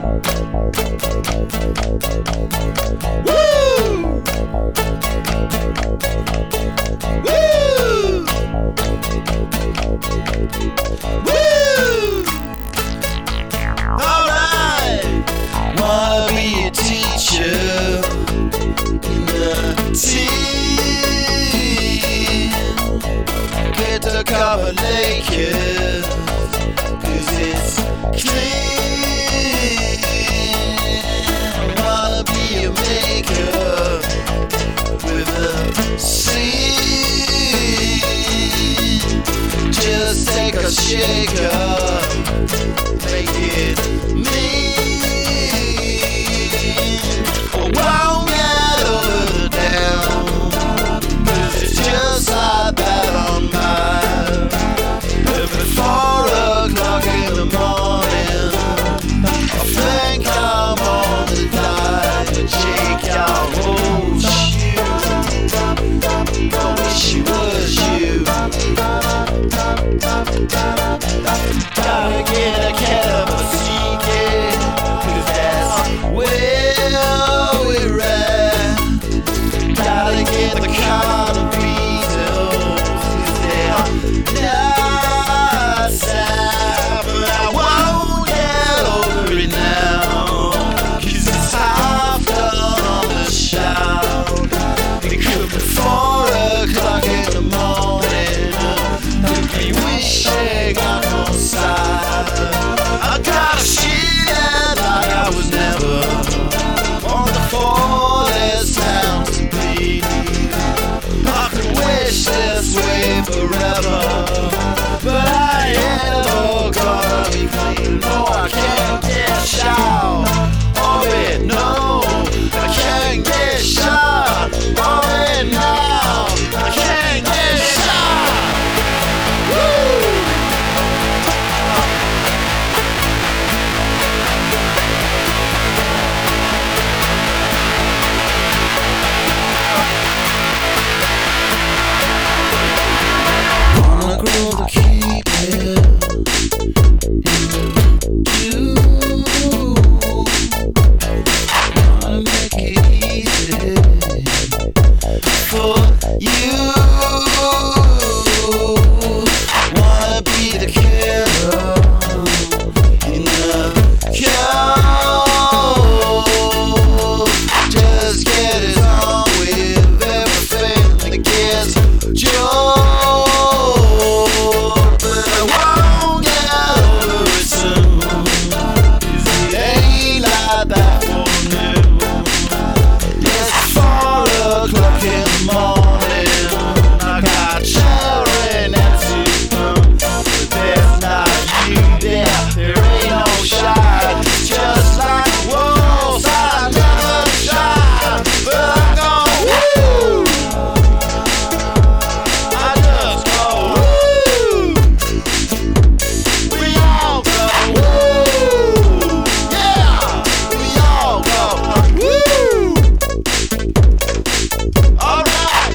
Alright, wanna be a teacher in the team. Get the cover naked, 'cause it's clean. Wanna be a maker with a scene. Just take a shaker, make it mean. Won't get over the down, 'cause it's just like that on mine. If it's 4 o'clock in the morning, I think I'm on the line to shake your whole shoe. I wish it was you. Gotta get a cat of a secret, 'cause that's where we're at. Gotta get the car of Beatles, 'cause they're not sad. But I won't get over it now, 'cause it's half done on the shout. It could be 4 o'clock in the morning, could be wishing on no side. I gotta shit it like I was never on the 4th town to be. I could wish this way forever, but I ain't ever gonna be clean. No, I can't get shot of it, no, I can't get shot of it now. I can't get shot. Woo! Wanna grow to keep it in the dew. Wanna make it easy for you. Wanna be the killer in the cold. Just get it on with everything that gets jolt. But I won't get over it soon, 'cause it ain't like that for me. It's 4 o'clock in the morning, I got cherry and empty room, but there's not you there. There ain't no shine, it's just like wolves I never shine. But I go woo, I just go woo. We all go woo, yeah. We all go woo. All right.